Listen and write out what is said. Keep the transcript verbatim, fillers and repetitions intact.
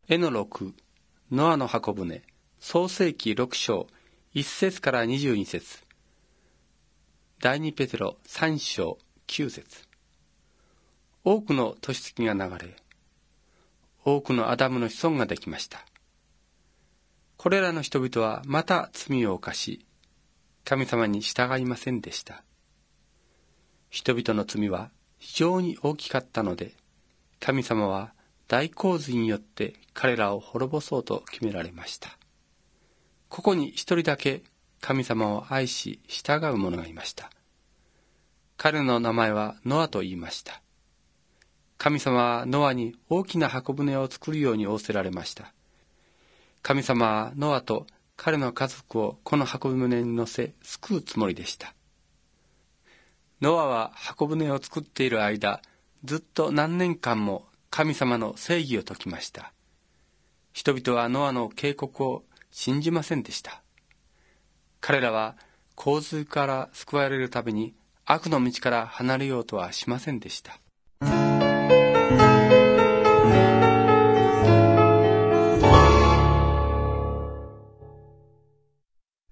絵のろく、ノアの箱舟、創世記ろく章、いち節からにじゅうに節、第二ペテロさん章きゅう節。多くの年月が流れ、多くのアダムの子孫ができました。これらの人々はまた罪を犯し、神様に従いませんでした。人々の罪は非常に大きかったので、神様は大洪水によって彼らを滅ぼそうと決められました。ここに一人だけ神様を愛し従う者がいました。彼の名前はノアと言いました。神様はノアに大きな箱舟を作るように仰せられました。神様はノアと彼の家族をこの箱舟に乗せ救うつもりでした。ノアは箱舟を作っている間、ずっと何年間も神様の正義を説きました。人々はノアの警告を信じませんでした。彼らは洪水から救われるために悪の道から離れようとはしませんでした。